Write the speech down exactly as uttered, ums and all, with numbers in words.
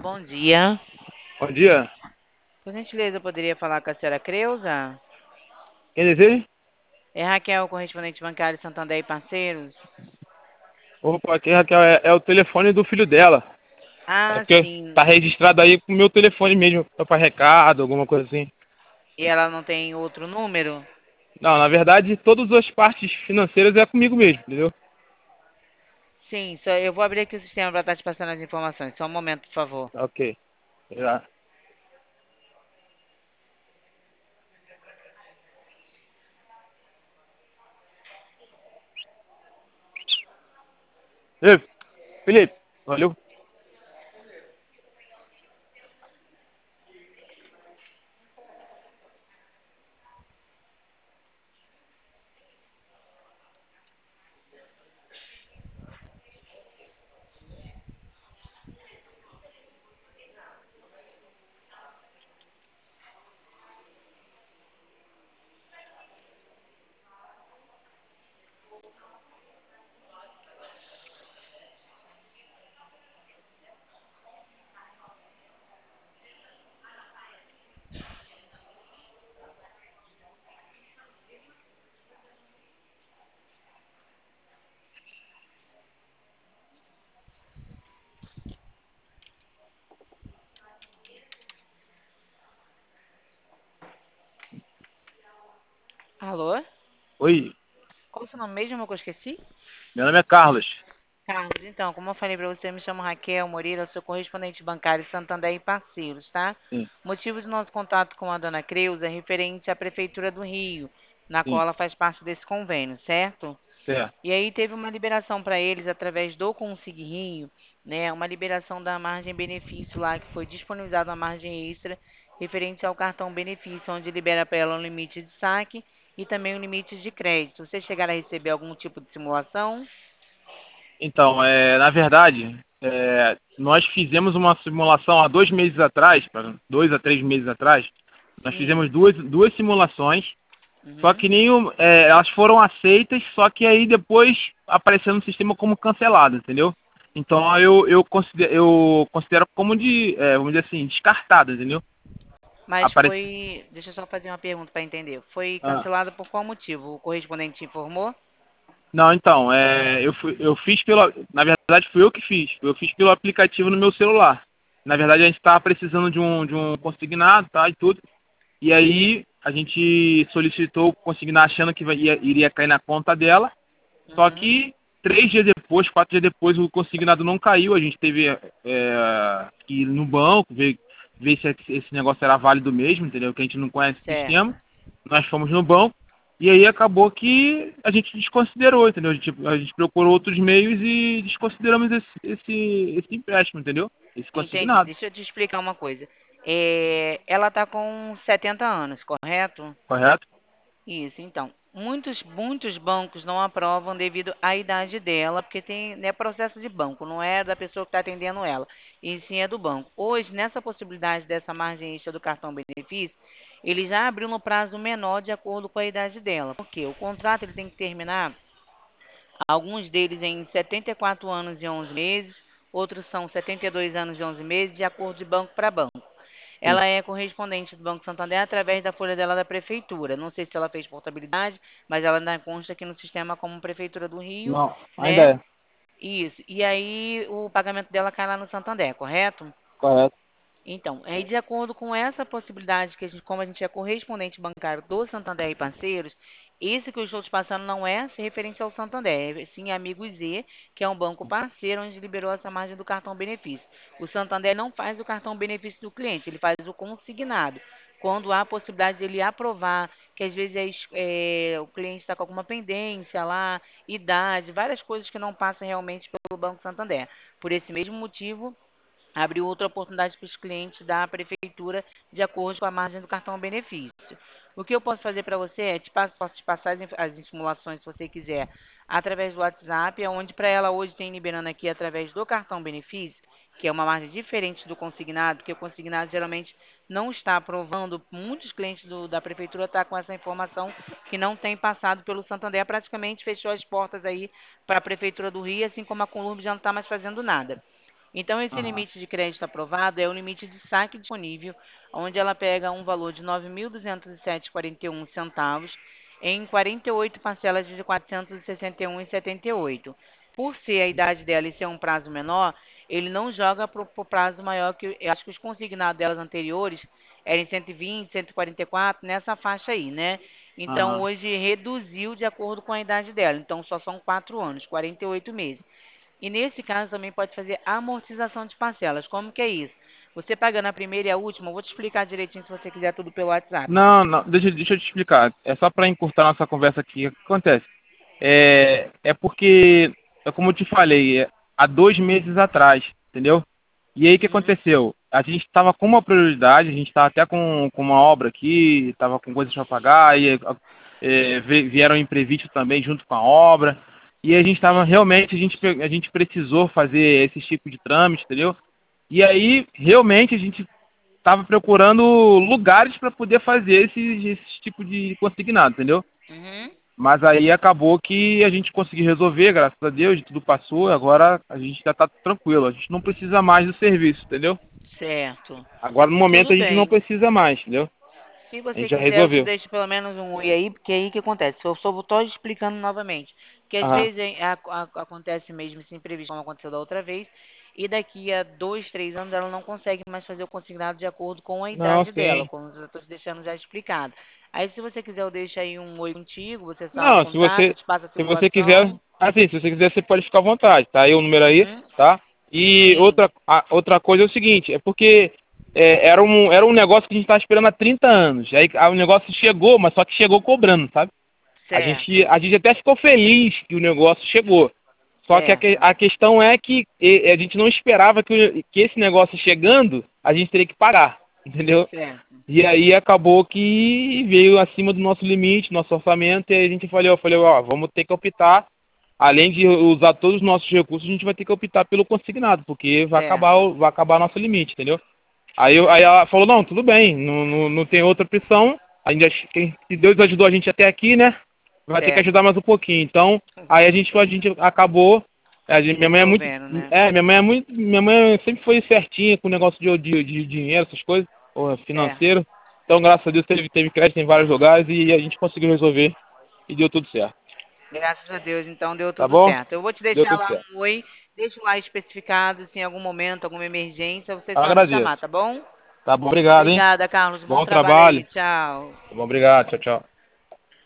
bom dia. Bom dia. Por gentileza, eu poderia falar com a senhora Creuza? Quem deseja? É Raquel, correspondente bancário Santander e Parceiros? Opa, aqui, Raquel, é, é o telefone do filho dela. É Ah, porque sim. tá registrado aí com o meu telefone mesmo, para recado, alguma coisa assim. E ela não tem outro número? Não, na verdade, todas as partes financeiras é comigo mesmo, entendeu? Sim, só eu vou abrir aqui o sistema para estar te passando as informações. Só um momento, por favor. Ok. Já. Ei, Felipe, valeu. Alô? Oi, Qual o seu nome mesmo, que eu esqueci? meu nome é Carlos. Carlos, então, como eu falei para você, eu me chamo Raquel Moreira, sou correspondente bancário Santander e Parceiros, tá? Sim, O motivo do nosso contato com a dona Creuza é referente à Prefeitura do Rio, na qual sim, ela faz parte desse convênio, certo? certo. E aí teve uma liberação para eles através do Consig Rio, né? Uma liberação da margem benefício lá que foi disponibilizada uma margem extra referente ao cartão benefício, onde libera para ela um limite de saque e também um limite de crédito. Vocês chegaram a receber algum tipo de simulação? Então, é, na verdade, é, nós fizemos uma simulação há dois meses atrás, pra- dois a três meses atrás. Nós Sim. fizemos duas, duas simulações. Só Uhum. que nenhum, é, elas foram aceitas, só que aí depois apareceu no sistema como cancelado, entendeu? Então eu, eu, considero, eu considero como de, é, vamos dizer assim, descartada, entendeu? Mas Aparece... foi, deixa eu só fazer uma pergunta para entender. Foi Ah, cancelado por qual motivo? O correspondente te informou? não, então, é, eu, fui, eu fiz pelo. Na verdade, fui eu que fiz. Eu fiz pelo aplicativo no meu celular. Na verdade, a gente estava precisando de um, de um consignado, tá, e tudo. E aí a gente solicitou o consignado achando que vai- ia- iria cair na conta dela. Só Uhum. que três dias depois, quatro dias depois, o consignado não caiu. A gente teve é, que ir no banco, ver, ver se esse negócio era válido mesmo, entendeu? Que a gente não conhece o Certo. sistema. Nós fomos no banco e aí acabou que a gente desconsiderou, entendeu? A gente, a gente procurou outros meios e desconsideramos esse, esse, esse empréstimo, entendeu? Esse Entendi. consignado, Deixa eu te explicar uma coisa. É, ela está com setenta anos, correto? correto? Isso, então. Muitos, muitos bancos não aprovam devido à idade dela, porque tem, é processo de banco, não é da pessoa que está atendendo ela, e sim é do banco. Hoje, nessa possibilidade dessa margem extra do cartão benefício, ele já abriu no prazo menor de acordo com a idade dela. Por quê? O contrato ele tem que terminar, alguns deles em setenta e quatro anos e onze meses, outros são setenta e dois anos e onze meses, de acordo de banco para banco. Sim. Ela é correspondente do Banco Santander através da folha dela da prefeitura. Não sei se ela fez portabilidade, mas ela ainda consta aqui no sistema como Prefeitura do Rio, Não, ainda né? é, Isso. E aí o pagamento dela cai lá no Santander, correto? correto. Então, aí de acordo com essa possibilidade, que a gente, como a gente é correspondente bancário do Santander e parceiros, esse que eu estou te passando não é referente ao Santander, é sim Amigo Z, que é um banco parceiro onde liberou essa margem do cartão benefício. O Santander não faz o cartão benefício do cliente, ele faz o consignado. Quando há a possibilidade de ele aprovar, que às vezes é, es- é, o cliente está com alguma pendência lá, idade, várias coisas que não passam realmente pelo Banco Santander. Por esse mesmo motivo, abriu outra oportunidade para os clientes da prefeitura de acordo com a margem do cartão benefício. O que eu posso fazer para você é, te passo, posso te passar as, inf- as simulações, se você quiser, através do WhatsApp, onde para ela hoje tem liberando aqui através do cartão benefício, que é uma margem diferente do consignado, porque o consignado geralmente não está aprovando, muitos clientes do- da prefeitura estão com essa informação que não tem passado pelo Santander, praticamente fechou as portas aí para a prefeitura do Rio, assim como a Columbi já não está mais fazendo nada. Então, esse Aham. limite de crédito aprovado é o limite de saque disponível, onde ela pega um valor de nove mil duzentos e sete vírgula quarenta e um centavos em quarenta e oito parcelas de quatrocentos e sessenta e um vírgula setenta e oito. Por ser a idade dela e ser um prazo menor, ele não joga para o prazo maior que eu acho que os consignados delas anteriores eram em cento e vinte, cento e quarenta e quatro, nessa faixa aí, né? Então, Aham. hoje reduziu de acordo com a idade dela. Então, só são quatro anos, quarenta e oito meses. E nesse caso também pode fazer amortização de parcelas. Como que é isso? Você pagando a primeira e a última, eu vou te explicar direitinho se você quiser tudo pelo WhatsApp. Não, não, deixa, deixa eu te explicar. É só para encurtar nossa conversa aqui. O que acontece? É, é porque, é como eu te falei, é, há dois meses atrás, entendeu? E aí o que Uhum, aconteceu? A gente estava com uma prioridade, a gente estava até com, com uma obra aqui, estava com coisas para pagar, e é, vi- vieram imprevistos também junto com a obra. E a gente estava realmente, a gente, pe- a gente precisou fazer esse tipo de trâmite, entendeu? E aí, realmente, a gente estava procurando lugares para poder fazer esse, esse tipo de consignado, entendeu? uhum, Mas aí acabou que a gente conseguiu resolver, graças a Deus, tudo passou, agora a gente já está tranquilo, a gente não precisa mais do serviço, entendeu? certo. Agora no momento Tudo a gente não bem. precisa mais, entendeu? Se A você gente já quiser, eu te resolveu. deixo pelo menos um oi aí, porque aí o que acontece? Eu só estou explicando novamente. Que às Ah, vezes é- a- a- acontece mesmo esse imprevisto, como aconteceu da outra vez, e daqui a dois, três anos ela não consegue mais fazer o consignado de acordo com a não, idade dela, sim. como eu estou te deixando já explicado. Aí se você quiser, eu deixo aí um oi contigo, você salva o Não, se contato, eu você, te passo a se você quiser, tribulação. assim, se você quiser, você pode ficar à vontade, tá? Aí o número aí, Uhum, tá? E sim, outra, a- outra coisa é o seguinte, é porque é, era, um, era um negócio que a gente estava esperando há trinta anos. Aí a- o negócio chegou, mas só que chegou cobrando, sabe? A gente, certo, a gente até ficou feliz que o negócio chegou. Só que a, que- certo, a questão é que e- a gente não esperava que, o- que esse negócio chegando, a gente teria que pagar, entendeu? certo, E aí acabou que veio acima do nosso limite, nosso orçamento, e aí a gente falou, eu falei, ó, vamos ter que optar, além de usar todos os nossos recursos, a gente vai ter que optar pelo consignado, porque vai acabar, certo. o- vai acabar nosso limite, entendeu? Aí, eu- aí Uhum, ela falou, não, tudo bem, não, não, não tem outra opção, a gente, ach- quem- se Deus ajudou a gente até aqui, né? Vai ter que ajudar certo. mais um pouquinho. Então, aí a gente, a gente acabou. A gente- minha mãe é muito. Resolvendo, né? É, minha mãe é muito. Minha mãe sempre foi certinha com o negócio de, de, de dinheiro, essas coisas, ou Certo. financeiro. Então, graças a Deus, teve, teve crédito em vários lugares e a gente conseguiu resolver e deu tudo certo. Graças a Deus, então deu Tá tudo bom? certo. Eu vou te Deu deixar tudo lá certo. um oi, deixo lá especificado, se em algum momento, alguma emergência, você Eu só me agradeço. chamar, tá bom? Tá bom, obrigado, hein? Obrigada, Carlos. Bom Bom trabalho aí. trabalho. Tchau. Tá bom, obrigado. Tchau, tchau.